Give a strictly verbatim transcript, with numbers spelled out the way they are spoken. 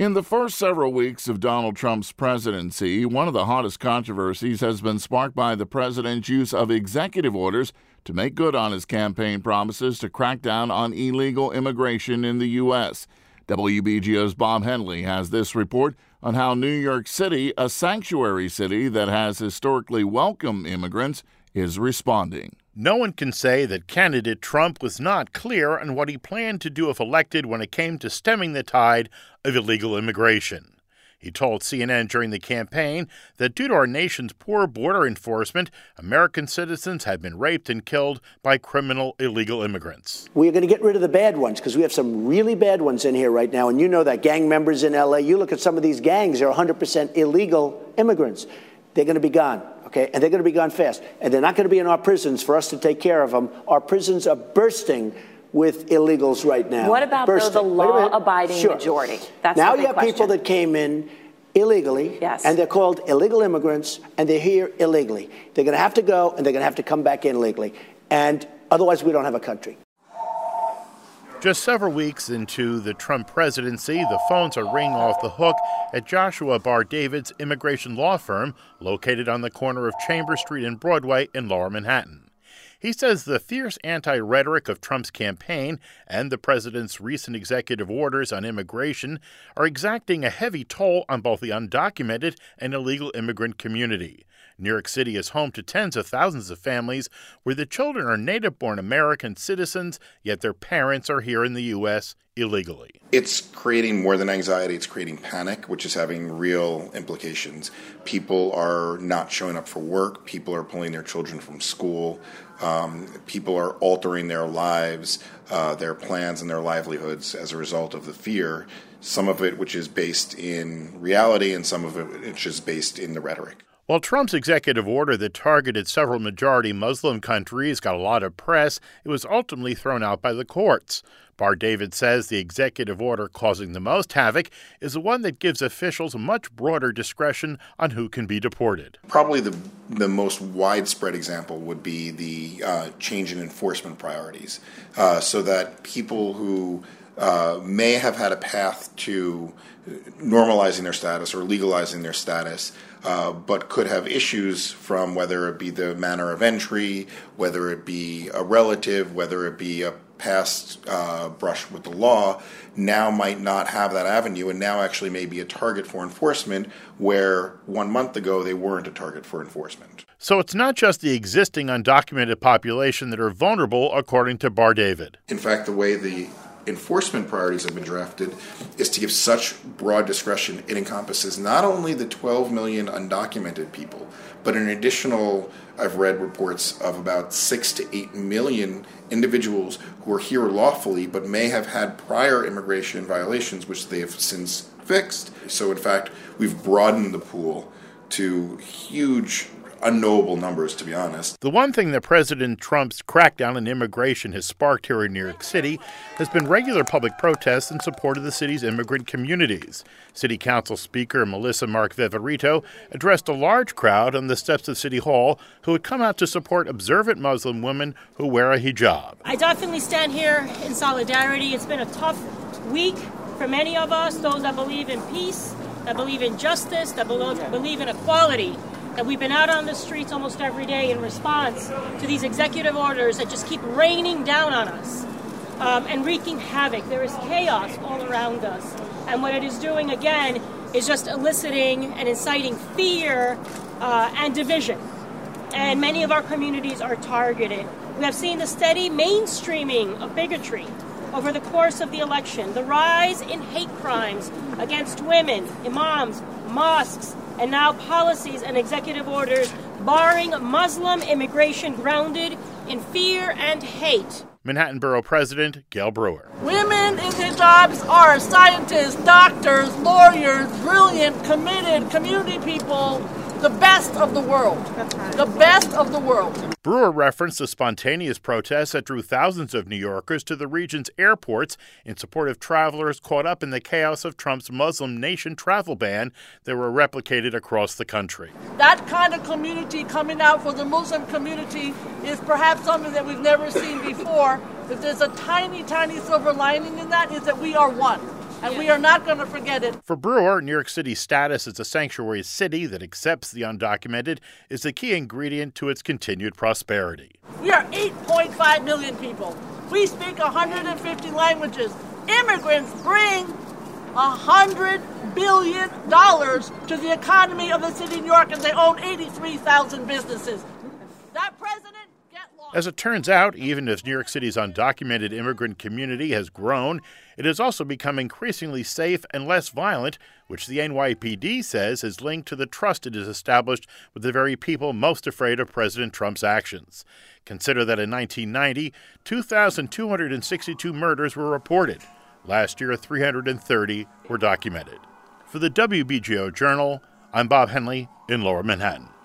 In the first several weeks of Donald Trump's presidency, one of the hottest controversies has been sparked by the president's use of executive orders to make good on his campaign promises to crack down on illegal immigration in the U S. W B G O's Bob Henley has this report on how New York City, a sanctuary city that has historically welcomed immigrants, is responding. No one can say that candidate Trump was not clear on what he planned to do if elected when it came to stemming the tide of illegal immigration. He told C N N during the campaign that due to our nation's poor border enforcement, American citizens had been raped and killed by criminal illegal immigrants. We're going to get rid of the bad ones because we have some really bad ones in here right now. And you know that gang members in L A, you look at some of these gangs, they're one hundred percent illegal immigrants. They're going to be gone, okay? And they're going to be gone fast. And they're not going to be in our prisons for us to take care of them. Our prisons are bursting with illegals right now. What about though, the law-abiding sure. majority? That's now the you have question. people that came in illegally, yes. and they're called illegal immigrants, and they're here illegally. They're going to have to go, and they're going to have to come back in legally. And otherwise, we don't have a country. Just several weeks into the Trump presidency, the phones are ringing off the hook at Joshua Bar David's immigration law firm located on the corner of Chambers Street and Broadway in Lower Manhattan. He says the fierce anti-rhetoric of Trump's campaign and the president's recent executive orders on immigration are exacting a heavy toll on both the undocumented and illegal immigrant community. New York City is home to tens of thousands of families where the children are native-born American citizens, yet their parents are here in the U S illegally. It's creating more than anxiety, it's creating panic, which is having real implications. People are not showing up for work, people are pulling their children from school, um, people are altering their lives, uh, their plans and their livelihoods as a result of the fear, some of it which is based in reality and some of it which is based in the rhetoric. While Trump's executive order that targeted several majority Muslim countries got a lot of press, it was ultimately thrown out by the courts. Bar David says the executive order causing the most havoc is the one that gives officials much broader discretion on who can be deported. Probably the the most widespread example would be the uh, change in enforcement priorities, uh, so that people who uh, may have had a path to normalizing their status or legalizing their status, uh, but could have issues from whether it be the manner of entry, whether it be a relative, whether it be a past uh, brush with the law, now might not have that avenue and now actually may be a target for enforcement where one month ago they weren't a target for enforcement. So it's not just the existing undocumented population that are vulnerable, according to Bar David. In fact, the way the enforcement priorities have been drafted is to give such broad discretion. It encompasses not only the twelve million undocumented people, but an additional, I've read reports of about six to eight million individuals who are here lawfully but may have had prior immigration violations which they have since fixed. So in fact, we've broadened the pool to huge unknowable numbers, to be honest. The one thing that President Trump's crackdown on immigration has sparked here in New York City has been regular public protests in support of the city's immigrant communities. City Council Speaker Melissa Mark Viverito addressed a large crowd on the steps of City Hall who had come out to support observant Muslim women who wear a hijab. I definitely stand here in solidarity. It's been a tough week for many of us, those that believe in peace, that believe in justice, that believe in equality. That we've been out on the streets almost every day in response to these executive orders that just keep raining down on us um, and wreaking havoc. There is chaos all around us. And what it is doing, again, is just eliciting and inciting fear uh, and division. And many of our communities are targeted. We have seen the steady mainstreaming of bigotry over the course of the election, the rise in hate crimes against women, imams, mosques, and now policies and executive orders barring Muslim immigration grounded in fear and hate. Manhattan Borough President Gail Brewer. Women in hijabs are scientists, doctors, lawyers, brilliant, committed, community people, the best of the world. That's right. The best of the world. Brewer referenced the spontaneous protests that drew thousands of New Yorkers to the region's airports in support of travelers caught up in the chaos of Trump's Muslim nation travel ban that were replicated across the country. That kind of community coming out for the Muslim community is perhaps something that we've never seen before. If there's a tiny, tiny silver lining in that, is that we are one. and we are not going to forget it. For Brewer, New York City's status as a sanctuary city that accepts the undocumented is the key ingredient to its continued prosperity. We are eight point five million people. We speak one hundred fifty languages. Immigrants bring one hundred billion dollars to the economy of the city of New York, and they own eighty-three thousand businesses. That president, get lost. As it turns out, even as New York City's undocumented immigrant community has grown, it has also become increasingly safe and less violent, which the N Y P D says is linked to the trust it has established with the very people most afraid of President Trump's actions. Consider that in nineteen ninety, two thousand two hundred sixty-two murders were reported. Last year, three hundred thirty were documented. For the W B G O Journal, I'm Bob Henley in Lower Manhattan.